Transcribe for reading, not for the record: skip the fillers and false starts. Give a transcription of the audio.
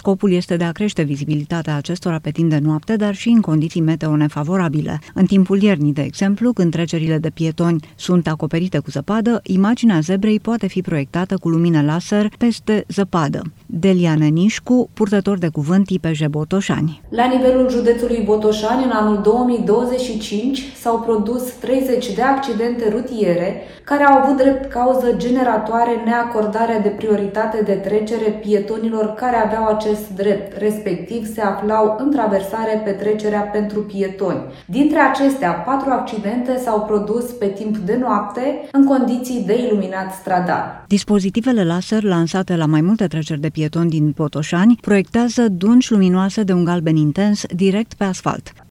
Scopul este de a crește vizibilitatea acestora pe timp de noapte, dar și în condiții meteo nefavorabile. În timpul iernii, de exemplu, când trecerile de pietoni sunt acoperite cu zăpadă, imaginea zebrei poate fi proiectată cu lumină laser peste zăpadă. Delia Nenișcu, purtător de cuvânt IPJ Botoșani. La nivelul județului Botoșani, în anul 2025, s-au produs 30 de accidente rutiere care au avut drept cauză generatoare neacordarea de prioritate de trecere pietonilor care aveau acest drept, respectiv se aflau în traversare pe trecerea pentru pietoni. Dintre acestea, 4 accidente s-au produs pe timp de noapte, în condiții de iluminat stradal. Dispozitivele laser lansate la mai multe treceri de pietoni din Botoșani proiectează dungi luminoase de un galben intens direct pe asfalt.